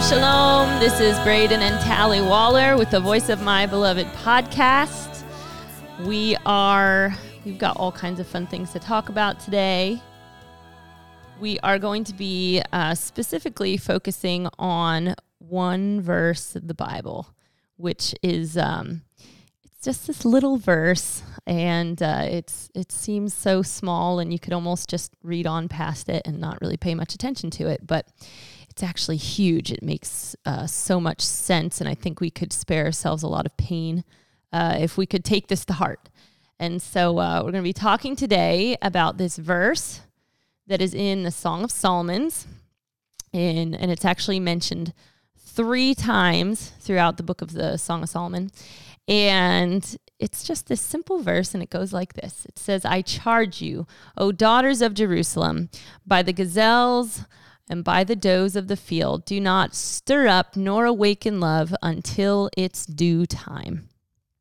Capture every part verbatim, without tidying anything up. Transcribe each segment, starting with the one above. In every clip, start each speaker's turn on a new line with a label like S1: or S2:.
S1: Shalom. This is Braden and Tally Waller with the Voice of My Beloved podcast. We are, we've got all kinds of fun things to talk about today. We are going to be uh, specifically focusing on one verse of the Bible, which is, um, it's just this little verse, and uh, it's it seems so small, and you could almost just read on past it and not really pay much attention to it, but it's actually huge. It makes uh, so much sense, and I think we could spare ourselves a lot of pain uh, if we could take this to heart. And so uh, we're going to be talking today about this verse that is in the Song of Solomon's, in, and it's actually mentioned three times throughout the book of the Song of Solomon. And it's just this simple verse, and it goes like this. It says, I charge you, O daughters of Jerusalem, by the gazelles and by the does of the field, do not stir up nor awaken love until its due time.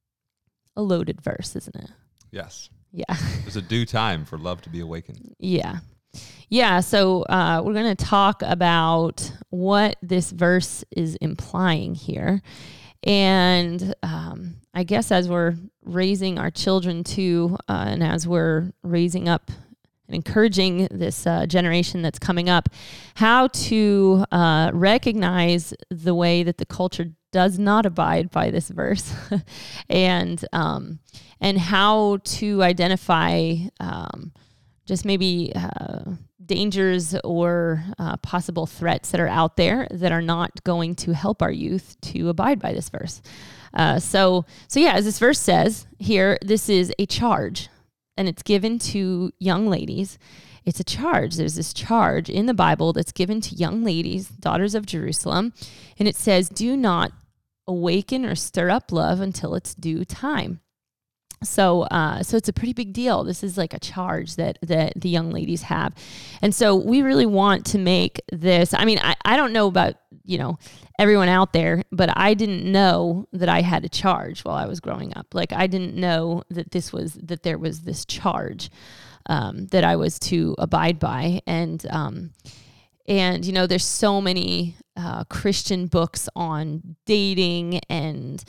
S1: A loaded verse, isn't it?
S2: Yes.
S1: Yeah.
S2: There's a due time for love to be awakened.
S1: Yeah. Yeah, so uh, we're going to talk about what this verse is implying here. And um, I guess as we're raising our children too, uh, and as we're raising up and encouraging this uh, generation that's coming up, how to uh, recognize the way that the culture does not abide by this verse, and um, and how to identify um, just maybe uh, dangers or uh, possible threats that are out there that are not going to help our youth to abide by this verse. Uh, so, so yeah, as this verse says here, this is a charge, and it's given to young ladies. It's a charge. There's this charge in the Bible that's given to young ladies, daughters of Jerusalem, and it says, do not awaken or stir up love until its due time. So, uh, so it's a pretty big deal. This is like a charge that, that the young ladies have. And so we really want to make this, I mean, I, I don't know about, you know, everyone out there, but I didn't know that I had a charge while I was growing up. Like, I didn't know that this was, that there was this charge, um, that I was to abide by. And, um, and, you know, there's so many, uh, Christian books on dating and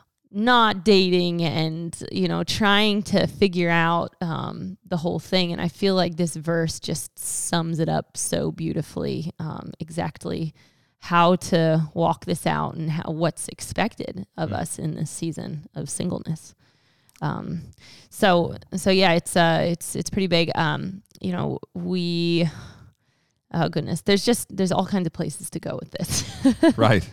S1: not dating and, you know, trying to figure out um, the whole thing. And I feel like this verse just sums it up so beautifully, um, exactly how to walk this out and how, what's expected of mm. us in this season of singleness. Um, so, so yeah, it's, uh, it's, it's pretty big. Um, you know, we, oh goodness, there's just, there's all kinds of places to go with this.
S2: Right.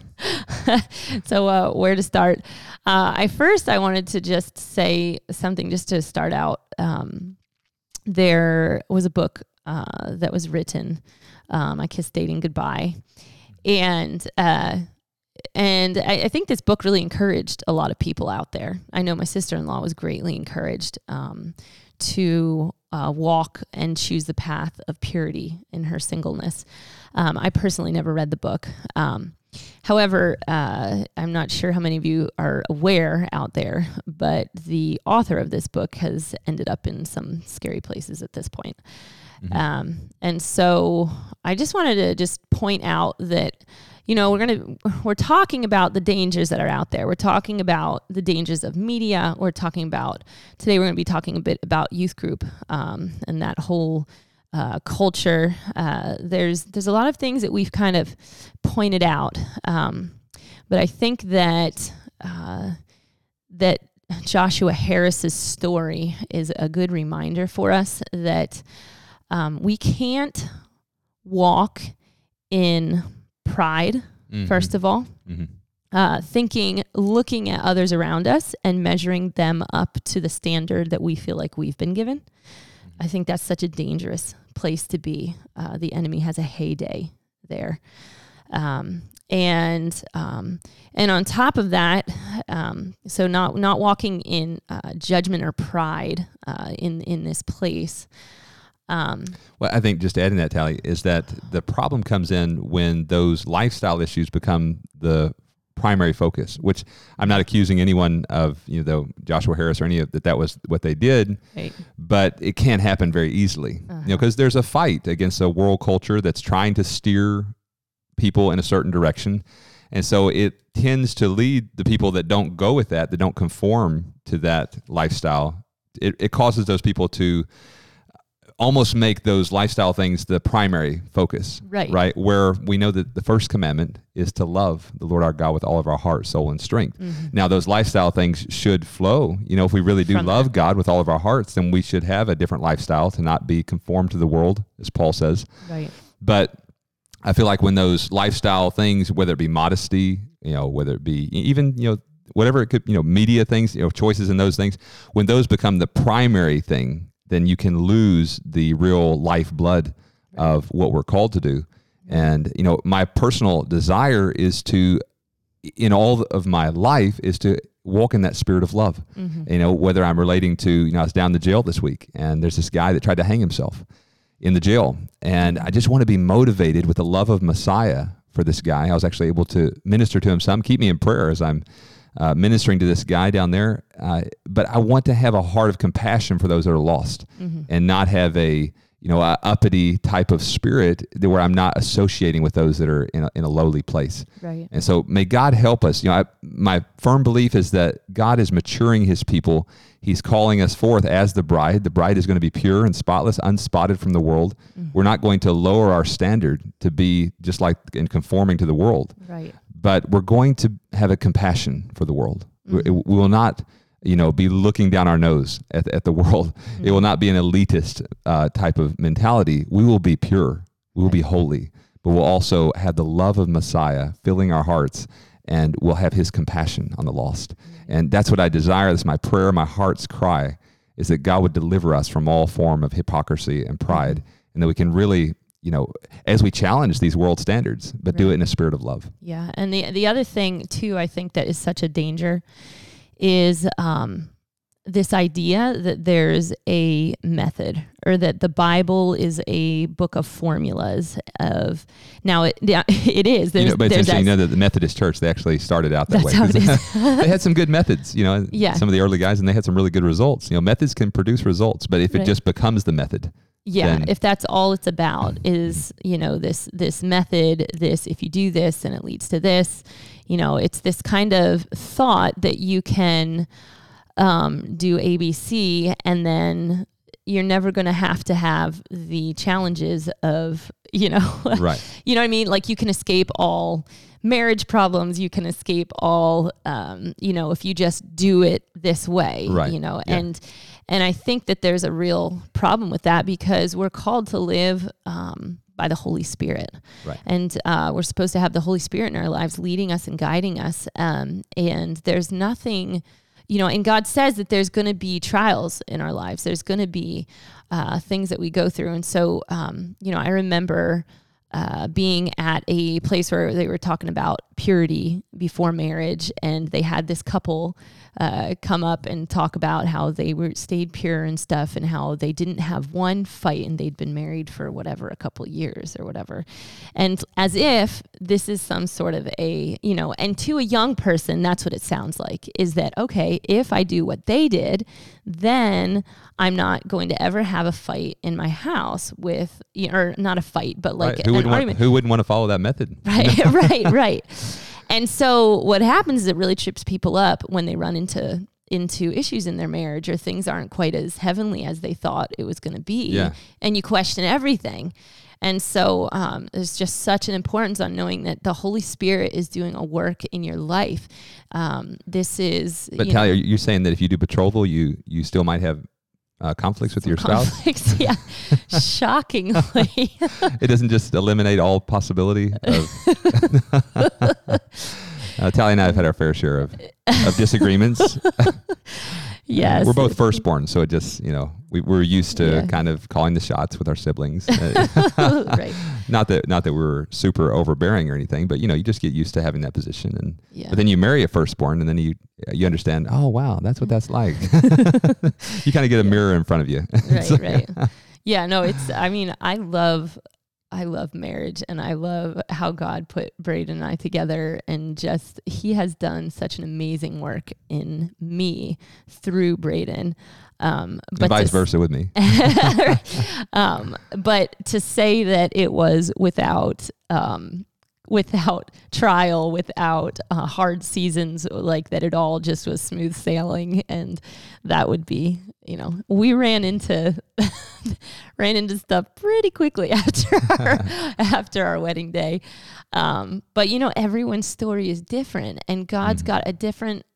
S1: So uh, where to start? Uh, I first, I wanted to just say something just to start out. Um, there was a book uh, that was written, um, I Kissed Dating Goodbye. And uh, and I, I think this book really encouraged a lot of people out there. I know my sister-in-law was greatly encouraged um, to uh, walk and choose the path of purity in her singleness. Um, I personally never read the book. Um, However, uh, I'm not sure how many of you are aware out there, but the author of this book has ended up in some scary places at this point. Mm-hmm. Um, and so I just wanted to just point out that, you know, we're going to, we're talking about the dangers that are out there. We're talking about the dangers of media. We're talking about, today we're going to be talking a bit about youth group um, and that whole Uh, culture. Uh, there's there's a lot of things that we've kind of pointed out, um, but I think that uh, that Joshua Harris's story is a good reminder for us that um, we can't walk in pride. Mm-hmm. First of all, mm-hmm. uh, thinking, looking at others around us and measuring them up to the standard that we feel like we've been given. Mm-hmm. I think that's such a dangerous place to be. Uh, the enemy has a heyday there. Um, and um, and on top of that, um, so not not walking in uh, judgment or pride uh, in, in this place. Um,
S2: well, I think just adding that, Tally, is that the problem comes in when those lifestyle issues become the primary focus, which I'm not accusing anyone of, you know, Joshua Harris or any of that, that was what they did,
S1: right.
S2: But it can't happen very easily, uh-huh. you know, because there's a fight against a world culture that's trying to steer people in a certain direction. And so it tends to lead the people that don't go with that, that don't conform to that lifestyle. It, it causes those people to almost make those lifestyle things the primary focus,
S1: right?
S2: Right, where we know that the first commandment is to love the Lord our God with all of our heart, soul, and strength. Mm-hmm. Now, those lifestyle things should flow. You know, if we really do From love that. God with all of our hearts, then we should have a different lifestyle to not be conformed to the world, as Paul says.
S1: Right.
S2: But I feel like when those lifestyle things, whether it be modesty, you know, whether it be even, you know, whatever it could, you know, media things, you know, choices in those things, when those become the primary thing, then you can lose the real lifeblood of what we're called to do. And, you know, my personal desire is to, in all of my life, is to walk in that spirit of love. Mm-hmm. You know, whether I'm relating to, you know, I was down the jail this week, and there's this guy that tried to hang himself in the jail. And I just want to be motivated with the love of Messiah for this guy. I was actually able to minister to him some. Keep me in prayer as I'm Uh, ministering to this guy down there, uh, but I want to have a heart of compassion for those that are lost, mm-hmm. and not have a you know a uppity type of spirit where I'm not associating with those that are in a, in a lowly place.
S1: Right.
S2: And so may God help us. You know, I, my firm belief is that God is maturing His people. He's calling us forth as the bride. The bride is going to be pure and spotless, unspotted from the world. Mm-hmm. We're not going to lower our standard to be just like in conforming to the world.
S1: Right.
S2: But we're going to have a compassion for the world. Mm-hmm. We will not, you know, be looking down our nose at, at the world. Mm-hmm. It will not be an elitist uh, type of mentality. We will be pure. We will be holy. But we'll also have the love of Messiah filling our hearts, and we'll have His compassion on the lost. Mm-hmm. And that's what I desire. That's my prayer, my heart's cry, is that God would deliver us from all form of hypocrisy and pride, mm-hmm. and that we can really, you know, as we challenge these world standards, but right. do it in a spirit of love.
S1: Yeah. And the the other thing too, I think that is such a danger is um, this idea that there's a method, or that the Bible is a book of formulas of, now it it is. There's,
S2: you know, but it's
S1: there's
S2: interesting, you know, that the Methodist Church, they actually started out that
S1: That's
S2: way.
S1: How it is.
S2: They had some good methods, you know,
S1: yeah.
S2: some of the early guys, and they had some really good results. You know, methods can produce results, but if it
S1: right.
S2: just becomes the method,
S1: yeah,
S2: then,
S1: if that's all it's about is, you know, this this method, this, if you do this, then it leads to this, you know, it's this kind of thought that you can um, do A B C, and then you're never going to have to have the challenges of, you know,
S2: right.
S1: you know what I mean? Like, you can escape all marriage problems. You can escape all, um, you know, if you just do it this way,
S2: right.
S1: you know,
S2: yeah.
S1: and And I think that there's a real problem with that, because we're called to live um, by the Holy Spirit.
S2: Right.
S1: And uh, we're supposed to have the Holy Spirit in our lives, leading us and guiding us. Um, and there's nothing, you know, and God says that there's going to be trials in our lives. There's going to be uh, things that we go through. And so, um, you know, I remember uh, being at a place where they were talking about purity before marriage, and they had this couple uh, come up and talk about how they were stayed pure and stuff, and how they didn't have one fight, and they'd been married for whatever, a couple years or whatever. And as if this is some sort of a, you know, and to a young person, that's what it sounds like, is that, okay, if I do what they did, then I'm not going to ever have a fight in my house with, you know, or not a fight, but like
S2: right. who,
S1: an
S2: wouldn't
S1: argument.
S2: Want, who wouldn't want to follow that method?
S1: Right, right, right. And so what happens is it really trips people up when they run into into issues in their marriage, or things aren't quite as heavenly as they thought it was going to be.
S2: Yeah. And
S1: you question everything. And so um, there's just such an importance on knowing that the Holy Spirit is doing a work in your life. Um, this is...
S2: But
S1: you
S2: Tally,
S1: know,
S2: you're saying that if you do betrothal, you you still might have uh, conflicts with your
S1: conflicts,
S2: spouse?
S1: Yeah, shockingly.
S2: It doesn't just eliminate all possibility of... uh, Tally and I have had our fair share of, of disagreements.
S1: Yes.
S2: We're both firstborn, so it just, you know, we, we're used to
S1: Yeah.
S2: kind of calling the shots with our siblings.
S1: Right.
S2: Not that not that we're super overbearing or anything, but, you know, you just get used to having that position. And
S1: Yeah.
S2: But then you marry a firstborn, and then you you understand, oh, wow, that's what that's like. You kind of get a mirror in front of you.
S1: Right,
S2: So-
S1: right. Yeah, no, it's, I mean, I love, I love marriage, and I love how God put Braden and I together, and just, he has done such an amazing work in me through Braden. Um, but
S2: and vice
S1: to,
S2: versa with me.
S1: um, but to say that it was without, um, without trial, without uh, hard seasons, like that it all just was smooth sailing. And that would be, you know, we ran into ran into stuff pretty quickly after our, after our wedding day. Um, but, you know, everyone's story is different, and God's mm-hmm. got a different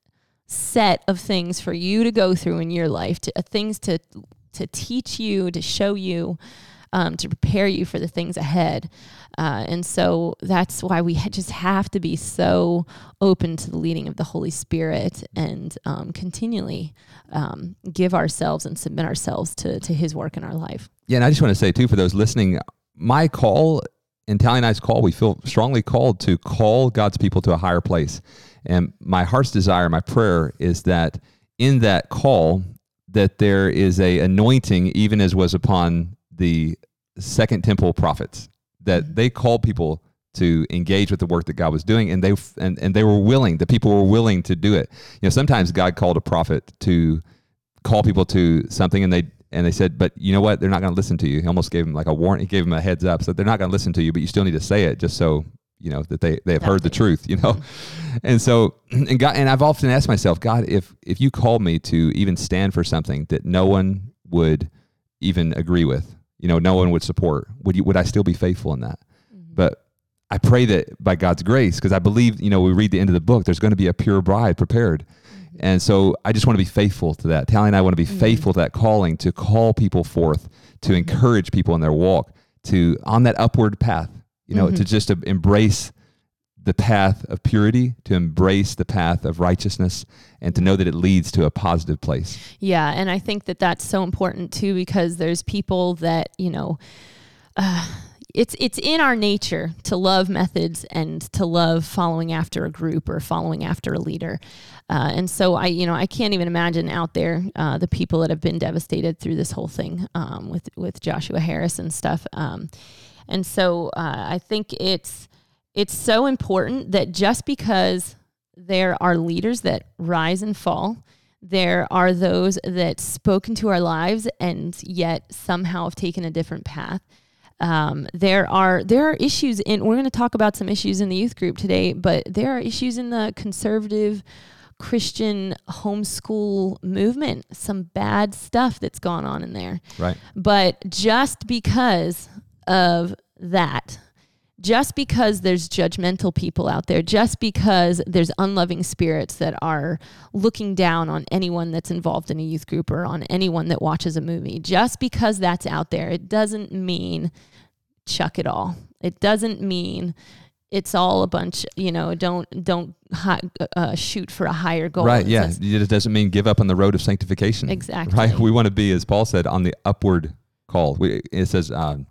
S1: set of things for you to go through in your life, to uh, things to to teach you, to show you, um, to prepare you for the things ahead. Uh, and so that's why we ha- just have to be so open to the leading of the Holy Spirit, and um, continually um, give ourselves and submit ourselves to, to his work in our life.
S2: Yeah, and I just want to say, too, for those listening, my call, and Tally and I's call, we feel strongly called to call God's people to a higher place. And my heart's desire, my prayer is that in that call, that there is a anointing, even as was upon the Second Temple prophets, that they called people to engage with the work that God was doing, and they and, and they were willing, the people were willing to do it. You know, sometimes God called a prophet to call people to something, and they and they said, but you know what, they're not going to listen to you. He almost gave them like a warning, he gave them a heads up, so they're not going to listen to you, but you still need to say it just so, you know, that they, they have exactly. heard the truth, you know? And so, and God, and I've often asked myself, God, if, if you called me to even stand for something that no one would even agree with, you know, no one would support, would you, would I still be faithful in that? Mm-hmm. But I pray that by God's grace, because I believe, you know, we read the end of the book, there's going to be a pure bride prepared. Mm-hmm. And so I just want to be faithful to that. Tally and I want to be mm-hmm. faithful to that calling, to call people forth, to mm-hmm. encourage people in their walk, to, on that upward path, you know, mm-hmm. to just to embrace the path of purity, to embrace the path of righteousness, and to know that it leads to a positive place.
S1: Yeah, and I think that that's so important too, because there's people that, you know, uh, it's it's in our nature to love methods and to love following after a group or following after a leader. Uh, and so I, you know, I can't even imagine out there uh, the people that have been devastated through this whole thing um, with with Joshua Harris and stuff. Um, And so uh, I think it's it's so important that just because there are leaders that rise and fall, there are those that spoke into our lives and yet somehow have taken a different path. Um, there are there are issues in, we're going to talk about some issues in the youth group today, but there are issues in the conservative Christian homeschool movement, some bad stuff that's gone on in there.
S2: Right.
S1: But just because of that, just because there's judgmental people out there, just because there's unloving spirits that are looking down on anyone that's involved in a youth group or on anyone that watches a movie, just because that's out there, it doesn't mean chuck it all. It doesn't mean it's all a bunch, you know, don't don't hi, uh, shoot for a higher goal.
S2: Right, yeah. It doesn't mean give up on the road of sanctification.
S1: Exactly.
S2: Right? We want to be, as Paul said, on the upward call. We, it says, um,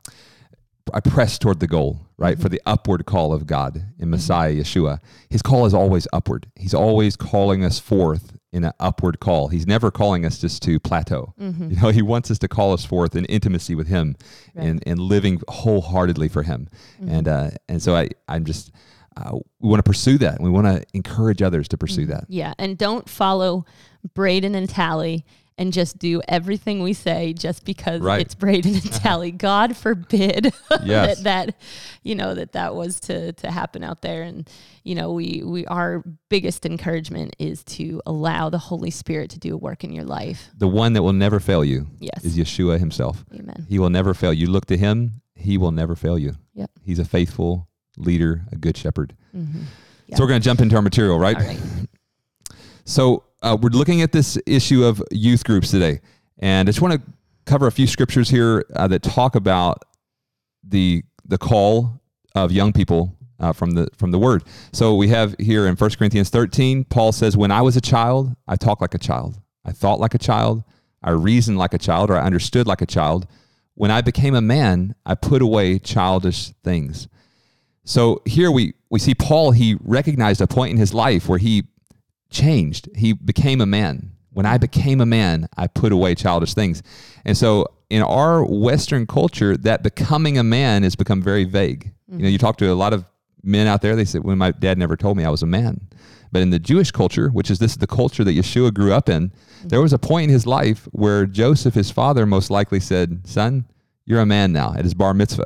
S2: I press toward the goal, right? Mm-hmm. For the upward call of God in Messiah, mm-hmm. Yeshua. His call is always upward. He's always calling us forth in an upward call. He's never calling us just to plateau. Mm-hmm. You know, he wants us to call us forth in intimacy with him, right. and, and living wholeheartedly for him. Mm-hmm. And uh, and so I, I'm just, uh, we want to pursue that. And we want to encourage others to pursue mm-hmm. that.
S1: Yeah. And don't follow Braden and Tally and just do everything we say just because right. it's Braden and Tally. God forbid yes. that, that, you know, that that was to, to happen out there. And, you know, we, we, our biggest encouragement is to allow the Holy Spirit to do a work in your life.
S2: The one that will never fail you
S1: yes.
S2: is Yeshua himself.
S1: Amen.
S2: He will never fail you. Look to him. He will never fail you.
S1: Yep.
S2: He's a faithful leader, a good shepherd.
S1: Mm-hmm. Yep.
S2: So we're going to jump into our material, right?
S1: All right.
S2: So uh, we're looking at this issue of youth groups today, and I just want to cover a few scriptures here uh, that talk about the the call of young people uh, from the from the Word. So we have here in First Corinthians thirteen, Paul says, "When I was a child, I talked like a child. I thought like a child. I reasoned like a child, or I understood like a child. When I became a man, I put away childish things." So here we we see Paul. He recognized a point in his life where he changed. He became a man. When I became a man, I put away childish things. And so in our Western culture, that becoming a man has become very vague. Mm-hmm. You know, you talk to a lot of men out there, they say, well, my dad never told me I was a man. But in the Jewish culture, which is this is the culture that Yeshua grew up in, mm-hmm. there was a point in his life where Joseph, his father, most likely said, "Son, you're a man now," at his bar mitzvah.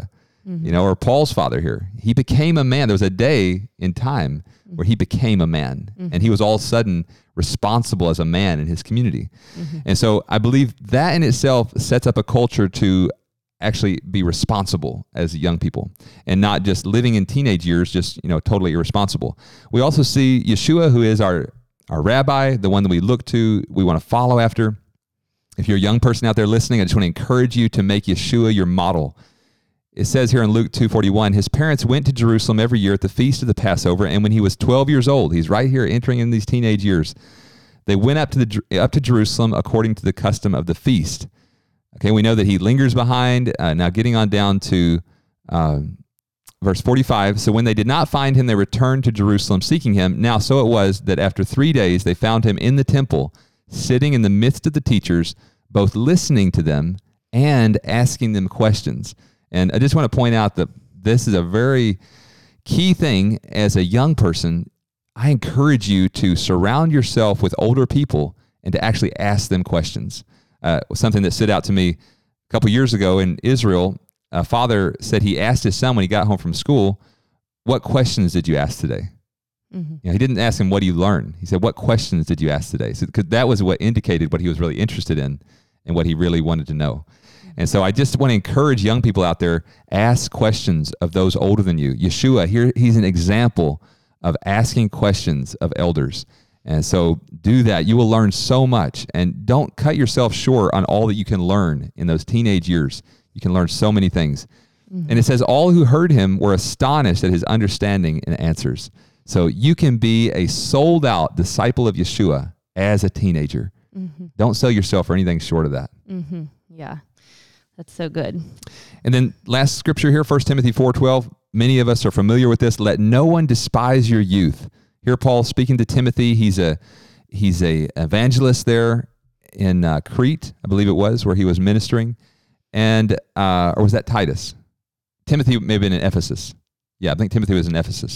S1: Mm-hmm.
S2: you know, or Paul's father here. He became a man. There was a day in time where he became a man, mm-hmm. and he was all of a sudden responsible as a man in his community. Mm-hmm. And so I believe that in itself sets up a culture to actually be responsible as young people and not just living in teenage years, just, you know, totally irresponsible. We also see Yeshua, who is our, our rabbi, the one that we look to, we want to follow after. If you're a young person out there listening, I just want to encourage you to make Yeshua your model. It says here in Luke two forty-one, his parents went to Jerusalem every year at the feast of the Passover, and when he was twelve years old, he's right here entering in these teenage years, they went up to the up to Jerusalem according to the custom of the feast. Okay, we know that he lingers behind. Uh, now getting on down to uh, verse forty-five, so when they did not find him, they returned to Jerusalem seeking him. Now so it was that after three days they found him in the temple, sitting in the midst of the teachers, both listening to them and asking them questions. And I just want to point out that this is a very key thing as a young person. I encourage you to surround yourself with older people and to actually ask them questions. Uh, something that stood out to me a couple years ago in Israel, a father said he asked his son when he got home from school, "What questions did you ask today?" Mm-hmm. You know, he didn't ask him, "What do you learn?" He said, "What questions did you ask today?" So, because that was what indicated what he was really interested in and what he really wanted to know. And so I just want to encourage young people out there, ask questions of those older than you. Yeshua, here he's an example of asking questions of elders. And so do that. You will learn so much. And don't cut yourself short on all that you can learn in those teenage years. You can learn so many things. Mm-hmm. And it says, all who heard him were astonished at his understanding and answers. So you can be a sold out disciple of Yeshua as a teenager. Mm-hmm. Don't sell yourself for anything short of that.
S1: Mm-hmm. Yeah. That's so good.
S2: And then last scripture here, First Timothy four twelve. Many of us are familiar with this. Let no one despise your youth. Here Paul speaking to Timothy. He's a he's a evangelist there in uh, Crete, I believe it was, where he was ministering. And uh, or was that Titus? Timothy may have been in Ephesus. Yeah, I think Timothy was in Ephesus.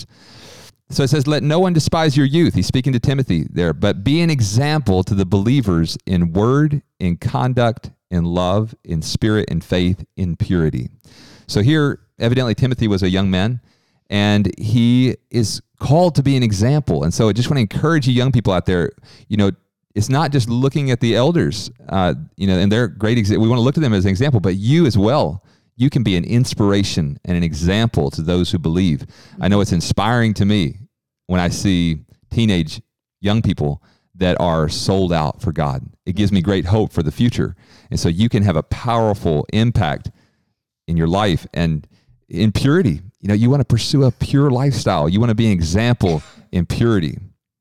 S2: So it says, let no one despise your youth. He's speaking to Timothy there. But be an example to the believers in word, in conduct, in love, in spirit, in faith, in purity. So here, evidently, Timothy was a young man, and he is called to be an example. And so I just want to encourage you young people out there, you know, it's not just looking at the elders, uh, you know, and they're great. Exa- we want to look to them as an example, but you as well. You can be an inspiration and an example to those who believe. I know it's inspiring to me when I see teenage young people that are sold out for God. It gives me great hope for the future. And so you can have a powerful impact in your life and in purity. You know, you want to pursue a pure lifestyle. You want to be an example in purity.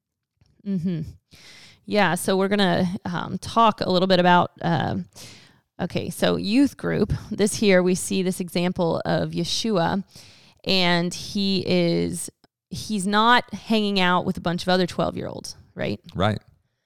S1: Mm-hmm. Yeah, so we're going to um, talk a little bit about... Uh, Okay, so youth group, this here we see this example of Yeshua, and he is, he's not hanging out with a bunch of other twelve-year-olds, right?
S2: Right.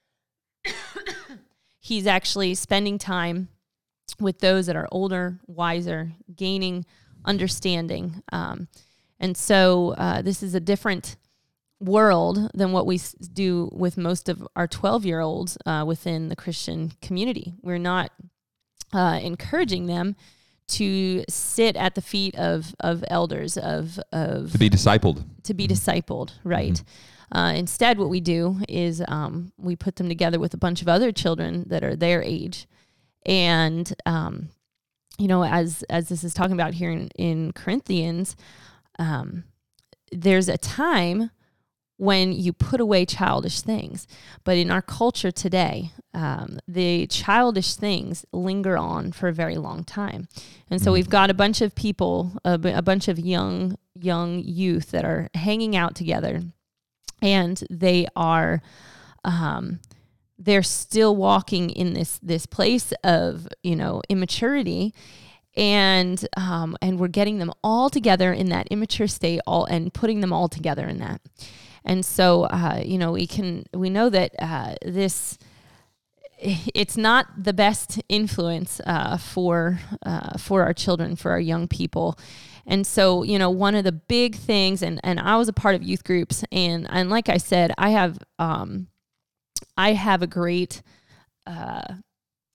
S1: He's actually spending time with those that are older, wiser, gaining understanding. Um, and so uh, this is a different world than what we s- do with most of our twelve-year-olds uh, within the Christian community. We're not... Uh, encouraging them to sit at the feet of of elders, of of
S2: to be discipled,
S1: to be
S2: mm-hmm.
S1: discipled, right?
S2: Mm-hmm.
S1: Uh, instead, what we do is um, we put them together with a bunch of other children that are their age, and um, you know, as as this is talking about here in, in Corinthians, um, there's a time when you put away childish things. But in our culture today, um, the childish things linger on for a very long time. And so mm-hmm. we've got a bunch of people, a, b- a bunch of young, young youth that are hanging out together, and they are, um, they're still walking in this, this place of, you know, immaturity. And, um, and we're getting them all together in that immature state, all and putting them all together in that. And so, uh, you know, we can, we know that uh, this, it's not the best influence uh, for, uh, for our children, for our young people. And so, you know, one of the big things, and, and I was a part of youth groups, and, and like I said, I have, um, I have a great, uh,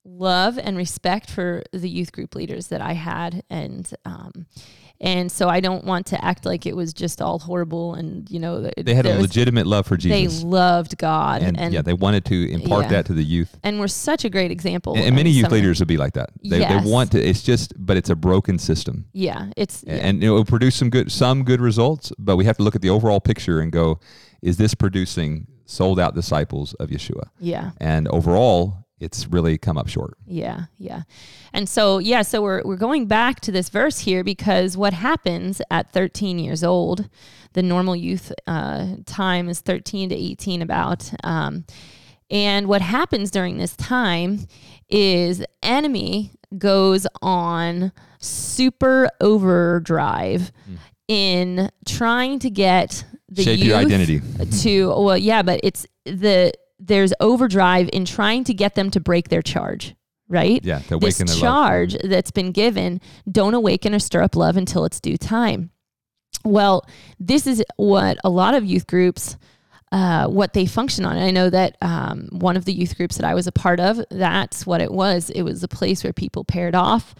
S1: love and respect for the youth group leaders that I had. And, um, and so I don't want to act like it was just all horrible. And, you know,
S2: they had a
S1: was,
S2: legitimate love for Jesus.
S1: They loved God.
S2: And, and yeah, they wanted to impart yeah. that to the youth.
S1: And we're such a great example.
S2: And, and many youth leaders will be like that. They,
S1: yes.
S2: they want to, it's just, but it's a broken system.
S1: Yeah. It's,
S2: and,
S1: yeah.
S2: and it will produce some good, some good results, but we have to look at the overall picture and go, is this producing sold out disciples of Yeshua?
S1: Yeah.
S2: And overall, it's really come up short.
S1: Yeah, yeah. And so, yeah, so we're we're going back to this verse here because what happens at thirteen years old, the normal youth uh, time is thirteen to eighteen about. Um, and what happens during this time is enemy goes on super overdrive mm. in trying to get the
S2: shape
S1: youth
S2: your identity
S1: to, well, yeah, but it's the, there's overdrive in trying to get them to break their charge, right?
S2: Yeah, to
S1: this
S2: awaken their
S1: charge
S2: love.
S1: That's been given, don't awaken or stir up love until it's due time. Well, this is what a lot of youth groups, uh, what they function on. And I know that um, one of the youth groups that I was a part of, that's what it was. It was a place where people paired off.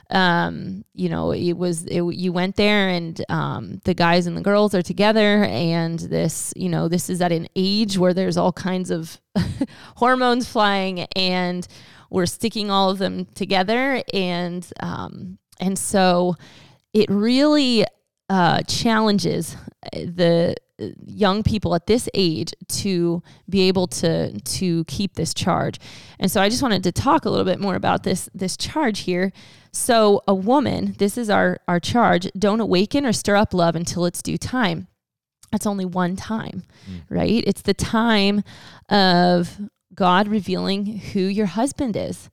S1: Um, you know, it was, it, you went there and, um, the guys and the girls are together, and this, you know, this is at an age where there's all kinds of hormones flying, and we're sticking all of them together. And, um, and so it really, uh, challenges the young people at this age to be able to, to keep this charge. And so I just wanted to talk a little bit more about this, this charge here. So a woman, this is our, our charge, don't awaken or stir up love until it's due time. That's only one time, mm. right? It's the time of God revealing who your husband is.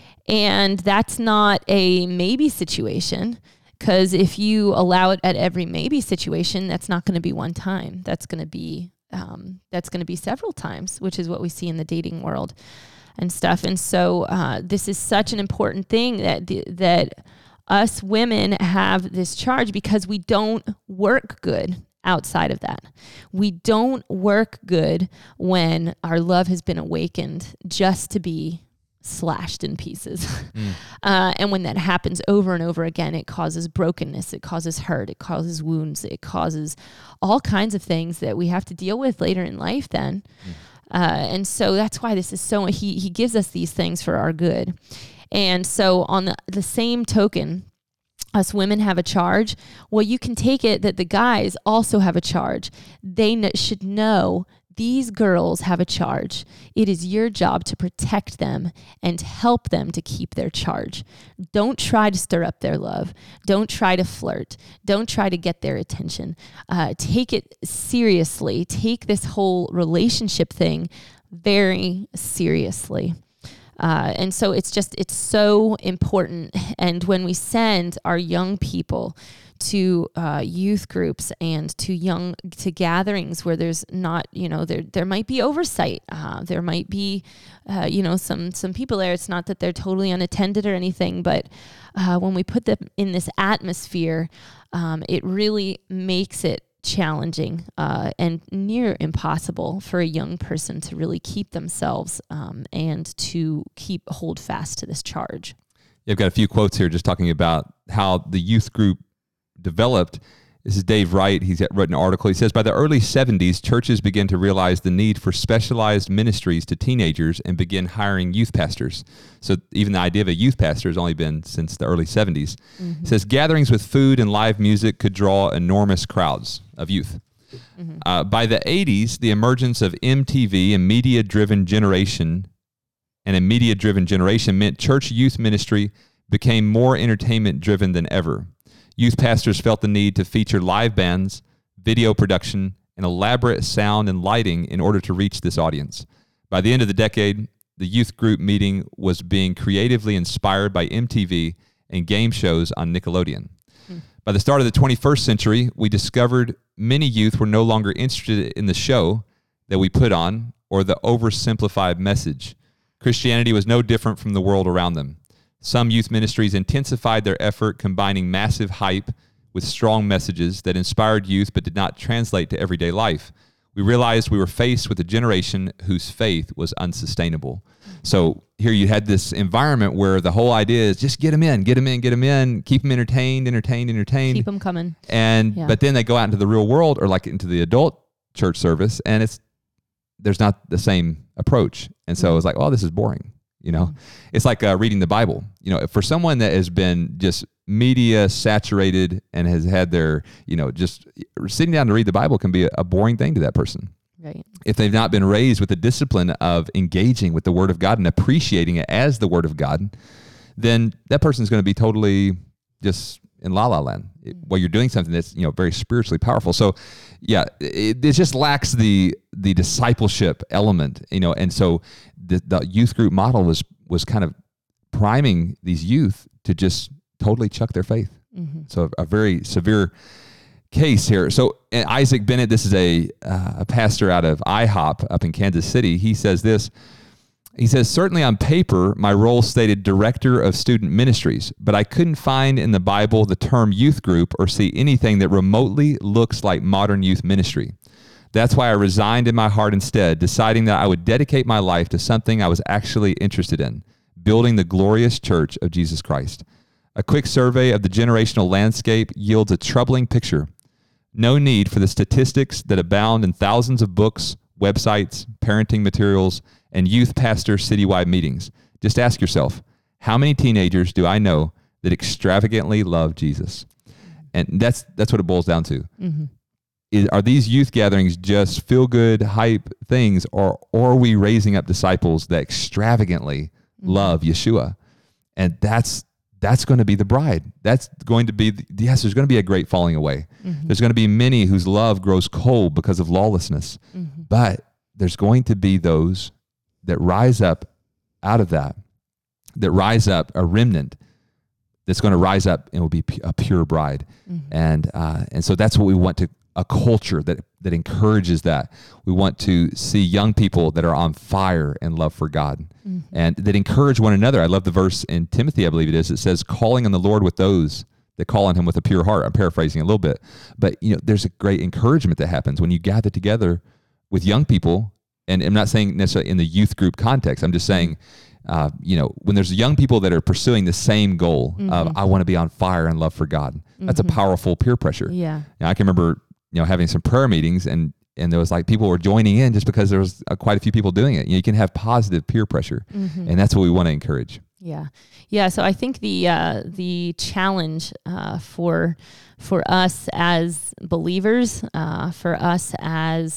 S1: And that's not a maybe situation, because if you allow it at every maybe situation, that's not going to be one time. That's going to be, um, that's going to be several times, which is what we see in the dating world and stuff. And so uh, this is such an important thing that the, that us women have this charge, because we don't work good outside of that. We don't work good when our love has been awakened just to be slashed in pieces. Mm. Uh, and when that happens over and over again, it causes brokenness, it causes hurt, it causes wounds, it causes all kinds of things that we have to deal with later in life then. Mm. Uh, and so that's why this is so, he, he gives us these things for our good. And so on the, the same token, us women have a charge. Well, you can take it that the guys also have a charge. They kn- should know these girls have a charge. It is your job to protect them and help them to keep their charge. Don't try to stir up their love. Don't try to flirt. Don't try to get their attention. Uh, take it seriously. Take this whole relationship thing very seriously. Uh, and so it's just, it's so important. And when we send our young people to uh, youth groups and to young, to gatherings where there's not, you know, there, there might be oversight. Uh, there might be, uh, you know, some, some people there. It's not that they're totally unattended or anything, but uh, when we put them in this atmosphere, um, it really makes it challenging uh, and near impossible for a young person to really keep themselves um, and to keep hold fast to this charge.
S2: Yeah, I've got a few quotes here just talking about how the youth group developed. This is Dave Wright. He's written an article. He says, by the early seventies, churches began to realize the need for specialized ministries to teenagers and begin hiring youth pastors. So even the idea of a youth pastor has only been since the early seventies. Mm-hmm. It says gatherings with food and live music could draw enormous crowds of youth. Mm-hmm. Uh, by the eighties, the emergence of M T V and media-driven generation and a media-driven generation meant church youth ministry became more entertainment-driven than ever. Youth pastors felt the need to feature live bands, video production, and elaborate sound and lighting in order to reach this audience. By the end of the decade, the youth group meeting was being creatively inspired by M T V and game shows on Nickelodeon. Hmm. By the start of the twenty-first century, we discovered many youth were no longer interested in the show that we put on or the oversimplified message. Christianity was no different from the world around them. Some youth ministries intensified their effort, combining massive hype with strong messages that inspired youth but did not translate to everyday life. We realized we were faced with a generation whose faith was unsustainable. So here you had this environment where the whole idea is just get them in, get them in, get them in, keep them entertained, entertained, entertained.
S1: Keep them coming.
S2: And
S1: yeah.
S2: But then they go out into the real world or like into the adult church service, and it's there's not the same approach. And so mm-hmm. it's like, oh, this is boring. You know, mm-hmm. it's like uh, reading the Bible. You know, for someone that has been just media saturated and has had their, you know, just sitting down to read the Bible can be a, a boring thing to that person.
S1: Right.
S2: If they've not been raised with the discipline of engaging with the Word of God and appreciating it as the Word of God, then that person's going to be totally just in la la land while you're doing something that's, you know, very spiritually powerful. So, yeah, it, it just lacks the the discipleship element, you know, and so the, the youth group model was was kind of priming these youth to just totally chuck their faith. Mm-hmm. So a, a very severe case here. So Isaac Bennett, this is a uh, a pastor out of I hop up in Kansas City. He says this. He says, certainly on paper, my role stated director of student ministries, but I couldn't find in the Bible the term youth group or see anything that remotely looks like modern youth ministry. That's why I resigned in my heart instead, deciding that I would dedicate my life to something I was actually interested in, building the glorious church of Jesus Christ. A quick survey of the generational landscape yields a troubling picture. No need for the statistics that abound in thousands of books, websites, parenting materials, and youth pastor citywide meetings. Just ask yourself, how many teenagers do I know that extravagantly love Jesus? And that's that's what it boils down to. Mm-hmm. Is, are these youth gatherings just feel-good, hype things, or, or are we raising up disciples that extravagantly mm-hmm. love Yeshua? And that's that's going to be the bride. That's going to be, the, yes, there's going to be a great falling away. Mm-hmm. There's going to be many whose love grows cold because of lawlessness. Mm-hmm. But there's going to be those that rise up out of that, that rise up, a remnant that's going to rise up and will be a pure bride. Mm-hmm. And uh, and so that's what we want to, a culture that, that encourages that. We want to see young people that are on fire and love for God mm-hmm. and that encourage one another. I love the verse in Timothy, I believe it is, it says, calling on the Lord with those that call on him with a pure heart. I'm paraphrasing a little bit, but you know, there's a great encouragement that happens when you gather together with young people. And I'm not saying necessarily in the youth group context. I'm just saying, uh, you know, when there's young people that are pursuing the same goal mm-hmm. of, I want to be on fire and love for God. That's mm-hmm. a powerful peer pressure.
S1: Yeah.
S2: Now, I can remember, you know, having some prayer meetings and, and there was like people were joining in just because there was uh, quite a few people doing it. You know, you can have positive peer pressure mm-hmm. and that's what we want to encourage.
S1: Yeah. Yeah. So I think the, uh, the challenge, uh, for, for us as believers, uh, for us as,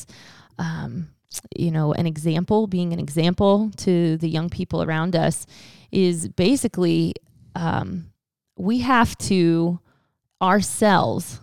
S1: um, you know, an example, being an example to the young people around us is basically, um, we have to ourselves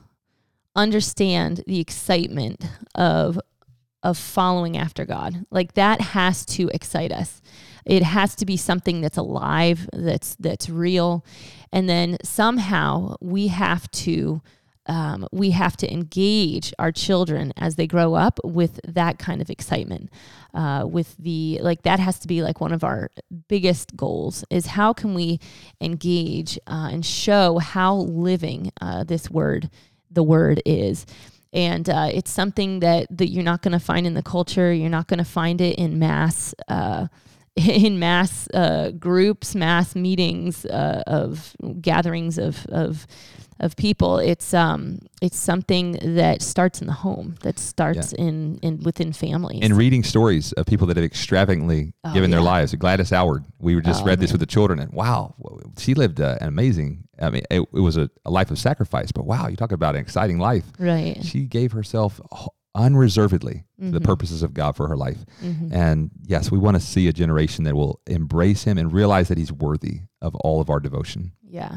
S1: understand the excitement of, of following after God. Like that has to excite us. It has to be something that's alive, that's, that's real. And then somehow we have to, Um, we have to engage our children as they grow up with that kind of excitement, uh, with the, like, that has to be like one of our biggest goals is how can we engage uh, and show how living uh, this word, the word is. And uh, it's something that, that you're not going to find in the culture. You're not going to find it in mass, uh, in mass uh, groups, mass meetings uh, of gatherings of, of, of people. It's um it's something that starts in the home, that starts yeah. in, in within families.
S2: And reading stories of people that have extravagantly oh, given yeah. their lives. Gladys Howard, we were just oh, read man. this with the children, and wow, she lived uh, an amazing, I mean, it, it was a, a life of sacrifice, but wow, you talk about an exciting life.
S1: Right.
S2: She gave herself unreservedly mm-hmm. to the purposes of God for her life. Mm-hmm. And yes, we want to see a generation that will embrace him and realize that he's worthy of all of our devotion.
S1: Yeah.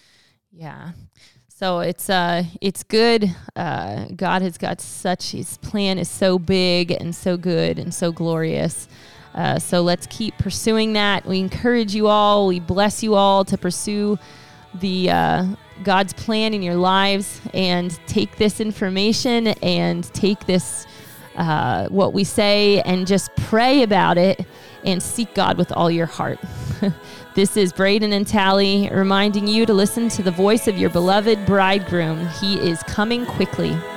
S1: Yeah. So it's uh it's good. Uh, God has got such, his plan is so big and so good and so glorious. Uh, so let's keep pursuing that. We encourage you all. We bless you all to pursue the uh, God's plan in your lives and take this information and take this uh, what we say and just pray about it and seek God with all your heart. This is Braden and Tally reminding you to listen to the voice of your beloved bridegroom. He is coming quickly.